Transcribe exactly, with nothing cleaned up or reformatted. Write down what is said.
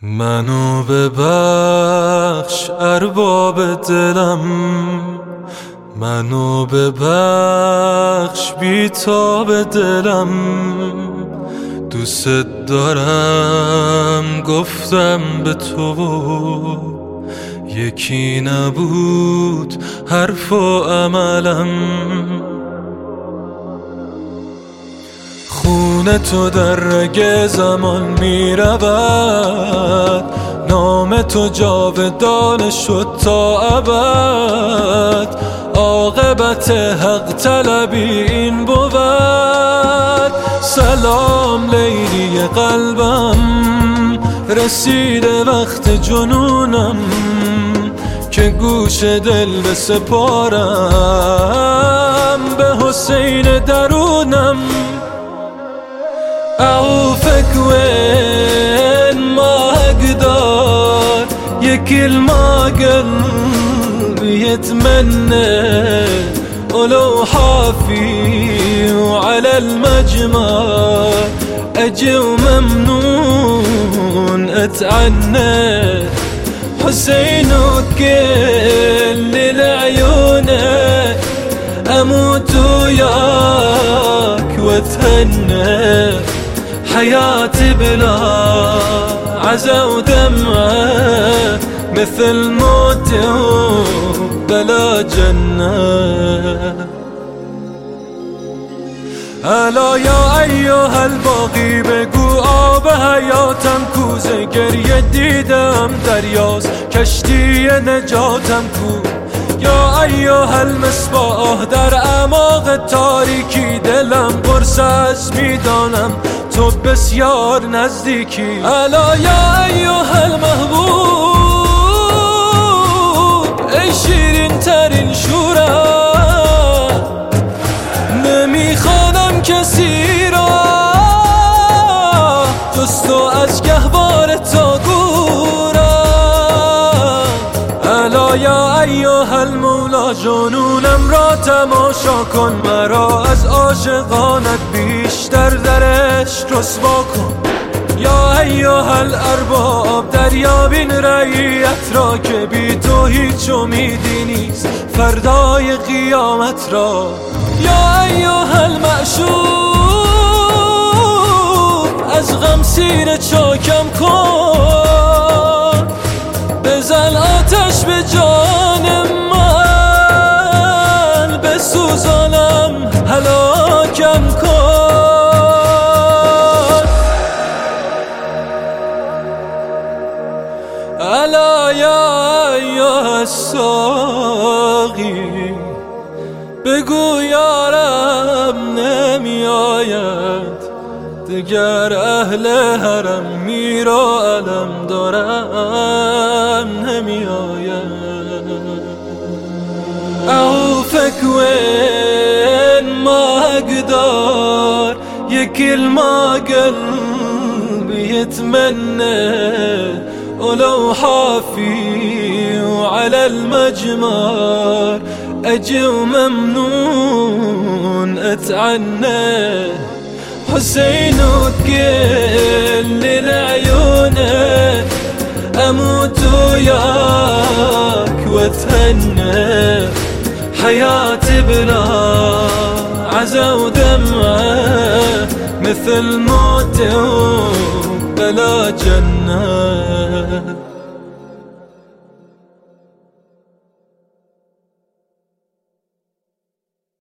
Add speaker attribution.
Speaker 1: منو ببخش ارباب دلم، منو ببخش بیتاب دلم. دوست دارم گفتم به تو، یکی نبود حرف و عملم. خون تو در رگ زمان می رود، نام تو جاودان شد تا ابد. عاقبت حق طلبی این بود. سلام لیلی قلبم، رسیده وقت جنونم که گوش دل بسپارم به حسین درونم. أعوفك وين ما أقدر، يا كل ما قلبي يتمنى، ولو حافي وعلى المجمر أجي وممنون أتعنى. حسين وكل لعيونك أموت وياك واتهنى. حياتي بلا عزا ودمعة، مثل موت بلا جنة. الا یا ایها الباقی، بگو آب حیاتم کوزه گریه دیدم دریاست، کشتی نجاتم کو. یا ایها المصباح، در اعماق تاریکی دلم قرص از میدانم تو بسیار نزدیکی. الا یا ایها المحبوب، ای شیرین ترین شورم، نمیخوانم کسی را جز تو از گهواره تا گورم. الا یا ایها المولا، جنونم را تماشا کن، مرا از عاشقانت بیشتر درش رسوا کن. یا ایها الارباب، دریابین رعیت را که بی تو هیچ امیدی نیست فردای قیامت را. یا ایها المعشوق، از غم سینه چاکم کن، بزن آتش به جان من، بسوزانم هلاکم کن. الا یا ایها الساقی، بگو یارم نمی آید دیگر، اهل حرم میرا علم دارم نمی آید. أعوفك وين ما أقدر، يا كل ما قلبي يتمنى، ولو حافي وعلى المجمر أجي وممنون أتعنى. حسين وكل لعيونك أموت وياك واتهنى. حياتي بلا عزا ودمعة، مثل موت بلا جنة.